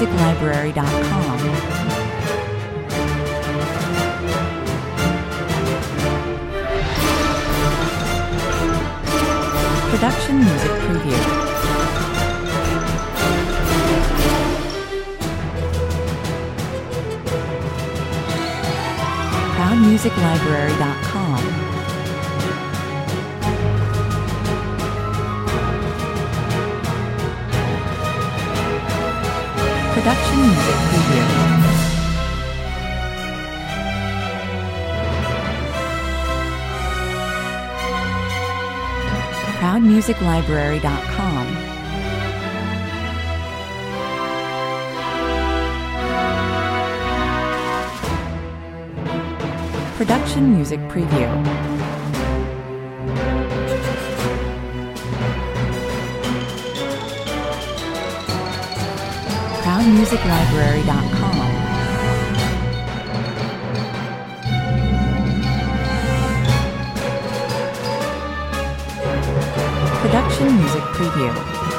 ProudMusicLibrary.com. Production Music Preview. ProudMusicLibrary.com. Production Music Preview. ProudMusicLibrary.com. Production Music Preview. ProudMusicLibrary.com. Production Music Preview.